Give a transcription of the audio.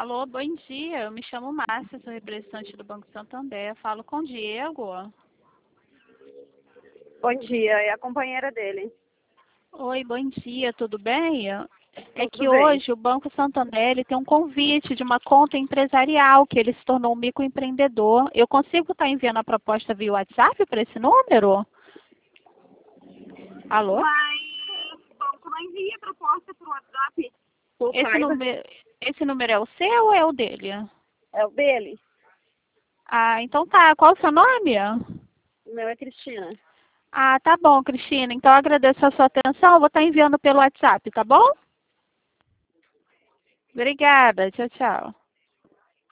Alô, bom dia. Eu me chamo Márcia, sou representante do Banco Santander. Falo com o Diego. Bom dia, é a companheira dele. Oi, bom dia, tudo bem? É Tudo que bem. hoje o Banco Santander ele tem um convite de uma conta empresarial, que ele se tornou um microempreendedor. Eu consigo estar enviando a proposta via WhatsApp para esse número? Alô? Mas o banco não envia proposta por WhatsApp. Tu Esse saiba, número, esse número é o seu ou é o dele? é o dele. Ah, então tá. Qual o seu nome? O meu é Cristina. Ah, tá bom, Cristina. Então eu agradeço a sua atenção. Eu vou estar enviando pelo WhatsApp, tá bom? Obrigada. Tchau, tchau.